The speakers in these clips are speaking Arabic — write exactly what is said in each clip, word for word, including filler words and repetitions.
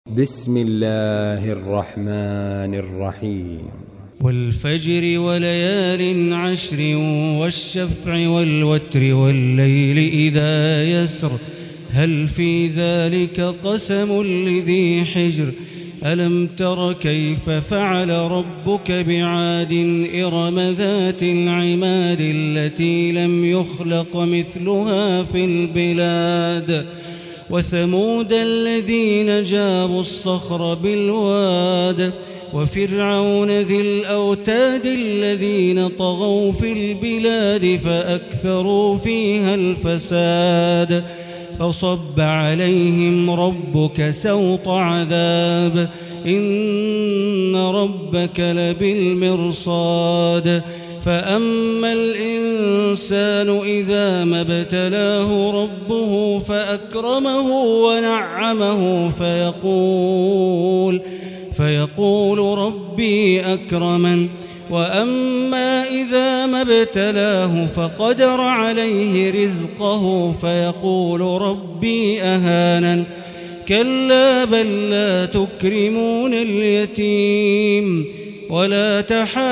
بسم الله الرحمن الرحيم. والفجر وليال عشر والشفع والوتر والليل إذا يسر هل في ذلك قسم لذي حجر ألم تر كيف فعل ربك بعاد إرم ذات العماد التي لم يخلق مثلها في البلاد وثمود الذين جابوا الصخر بالواد وفرعون ذي الأوتاد الذين طغوا في البلاد فأكثروا فيها الفساد فصب عليهم ربك سوط عذاب إن ربك لبالمرصاد فأما الإنسان إذا ما ابتلاه ربه فأكرمه ونعمه فيقول فيقول ربي أكرمن وأما إذا ما ابتلاه فقدر عليه رزقه فيقول ربي أهانن كلا بل لا تكرمون اليتيم ولا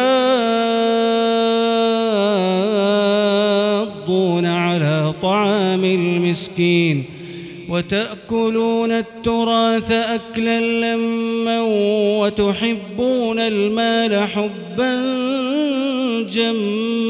تحاضون على طعام المسكين وتأكلون التراث أكلا لما وتحبون المال حبا جما